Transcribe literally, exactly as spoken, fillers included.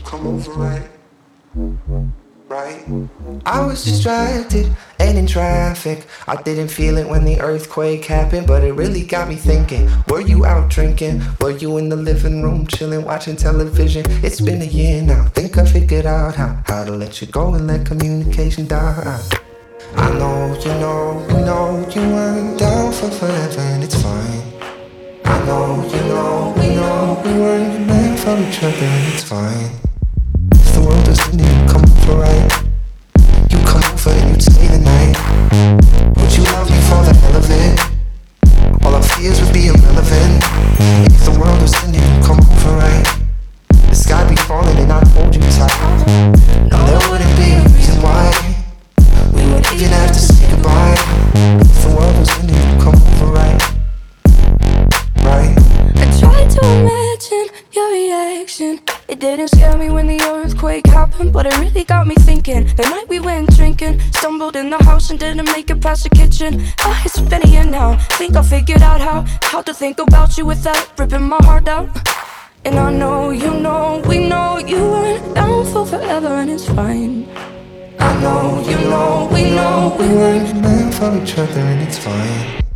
come over right, right. I was distracted and in traffic. I didn't feel it when the earthquake happened, but it really got me thinking. Were you out drinking? Were you in the living room chilling, watching television? It's been a year now. Think I figured out how, how to let you go and let communication die. I know you know, you know you weren't down for forever and it's fine. I know you know, we know we weren't meant for each other and it's fine. If the world doesn't even come over right, you come over and you'd stay the night. Would you love me for the hell of it? All our fears would be irrelevant. If the world doesn't even come over right, the sky be falling and I'd hold you tight. No, there wouldn't be a reason why we would even have to say goodbye. If the world doesn't even come over right, right. I tried to imagine your reaction. It didn't scare me when the earthquake happened, but it really got me thinking. The night we went drinking, stumbled in the house and didn't make it past the kitchen. Ah, it's been a year now. Think I figured out how how to think about you without ripping my heart out. And I know you know, we know you weren't down for forever and it's fine. I know you know, we know we weren't meant for each other and it's fine.